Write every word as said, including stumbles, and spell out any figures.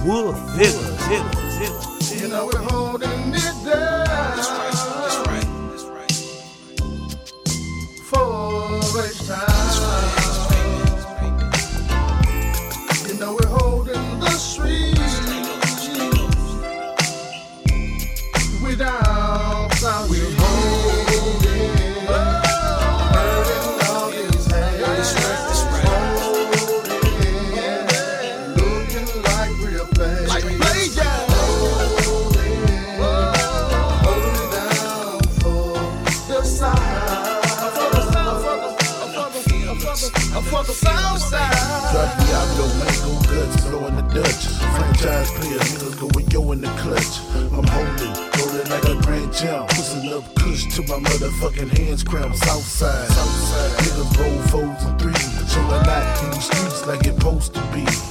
Wood Figure, Figure, Figure. You know we're holding it down. That's right, that's right, that's right. For each time. You know we're holding the streets. We down south. We're holding. Hurting all these hands. That's right, that's right. Holding. Looking like real things. Like play, yeah. For the south side. Drop Diablo, mango guts, blowing the Dutch. Franchise player, niggas go with yo in the clutch. I'm holding, rolling like a grand champ. Pussing up kush to my motherfucking hands cramp. Southside, Southside, niggas roll fours and threes. Showing out in the streets like it's supposed to be.